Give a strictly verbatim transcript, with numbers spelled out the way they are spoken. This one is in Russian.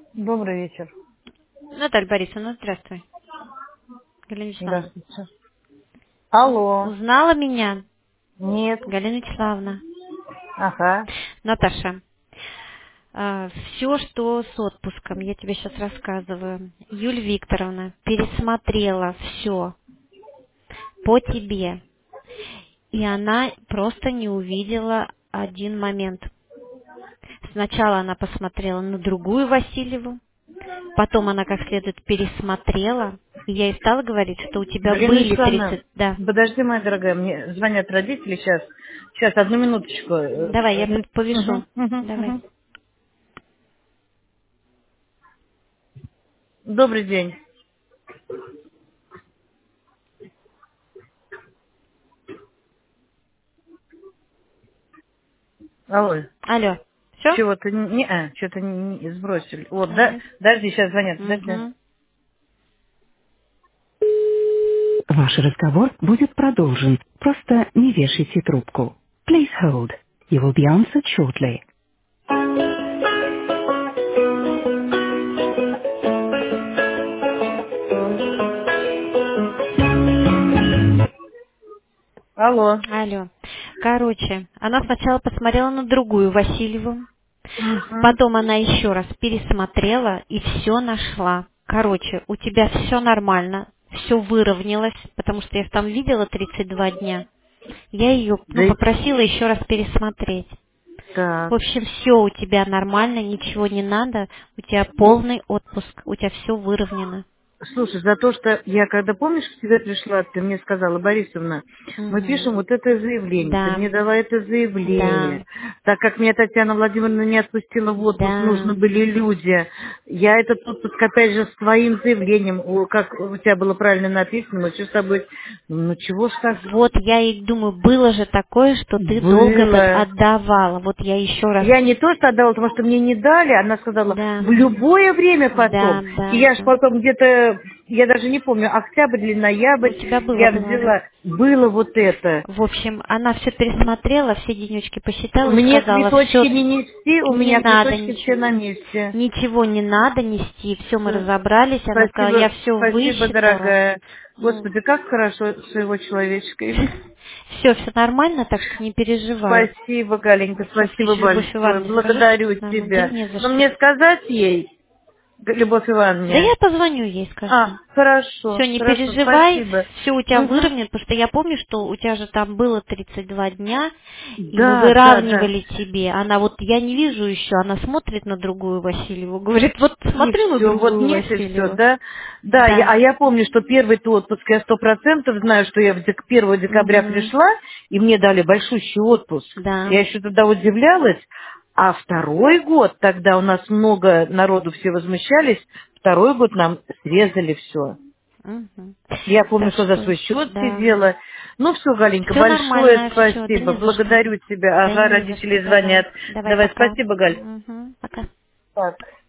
Добрый вечер. Наталья Борисовна, здравствуй. Галина Вячеславовна. Здравствуйте. Уз- Алло. Узнала меня, Нет. Галина Вячеславовна. Ага. Наташа, все, что с отпуском, я тебе сейчас рассказываю. Юль Викторовна пересмотрела все по тебе. И она просто не увидела один момент. Сначала она посмотрела на другую Васильеву, потом она как следует пересмотрела, и я ей стала говорить, что у тебя Галина были Вячеславовна, тридцать... Да. подожди, моя дорогая, мне звонят родители сейчас. Сейчас, одну минуточку. Э, Давай, я э, повешу. мгм, мгм, Давай. мгм. Добрый день. Алло. Алло. Все? Чего-то не, не- а, что-то не, не- сбросили. Вот, да, Нет. подожди, сейчас звонят, подожди. Угу. Ваш разговор будет продолжен. Просто не вешайте трубку. Please hold. You will be answered shortly. Алло. Алло. Короче, она сначала посмотрела на другую Васильеву, Угу. потом она еще раз пересмотрела и все нашла. Короче, у тебя все нормально, все выровнялось, потому что я ж там видела тридцать два дня. Я ее, Да ну, и попросила еще раз пересмотреть. В так. общем, все у тебя нормально, ничего не надо, у тебя полный отпуск, у тебя все выровнено. Слушай, за то, что я, когда, помнишь, к тебе пришла, ты мне сказала, Борисовна, мы Угу. пишем вот это заявление, ты Да, мне дала это да, заявление. Так как меня Татьяна Владимировна не отпустила в отпуск, нужны да. были люди. Я этот отпуск, опять же, с твоим заявлением, о, как у тебя было правильно написано, мы все с тобой, ну чего ж так Вот я и думаю, было же такое, что ты долго это было? отдавала. Вот я еще раз. Я не то что отдала, потому что мне не дали, она сказала, Да, в любое время да, потом. И да. я ж потом где-то, я даже не помню, октябрь или ноябрь, У тебя было, я было. взяла, было вот это. В общем, она все пересмотрела, все денечки посчитала и Мне сказала, все, цветочки не нести, у не меня надо цветочки все ничего. на месте. Ничего не надо нести, все мы Всё. разобрались. Она сказала, я Спасибо, все спасибо, высчитала. дорогая. Ну, Господи, как хорошо, что его человечка имя. все, все нормально, так что не переживай. Спасибо, Галенька, Просто спасибо еще Любовь большое. Ивановне скажи, что Благодарю все нормально. Да тебя. не за Но что. мне сказать ей, Любовь Да Ивановне? я позвоню ей, А, скажу. хорошо, Все, не хорошо, переживай, спасибо. все у тебя Мгм. выровняет, потому что я помню, что у тебя же там было тридцать два дня, и мы Да, да, да. выравнивали тебе. Она вот, я не вижу еще, она смотрит на другую Васильеву, говорит, вот И смотрю на все, вот другую нет, и все, Васильеву. да? Да, я- Да. а я помню, что первый-то отпуск я сто процентов знаю, что я в дек- первого декабря Угу. пришла, и мне дали большущий отпуск. Да. Я еще тогда удивлялась. А второй год, тогда у нас много народу все возмущались, второй год нам срезали все. Мгм. Я помню, Так что за что, свой счет да. сидела. Ну все, Галенька, Все большое нормально, все, да спасибо. не за что. Благодарю тебя. Да Ага, не за что, родители давай. звонят. Давай, Давай, пока. спасибо, Галь. Угу. Пока. Так.